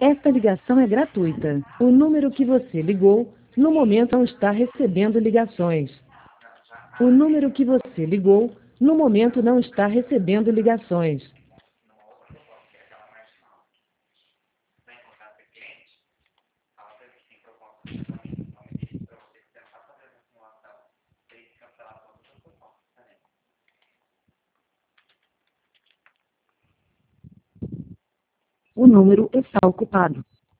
Esta ligação é gratuita. O número que você ligou, no momento não está recebendo ligações. O número que você ligou, no momento não está recebendo ligações. O número está ocupado.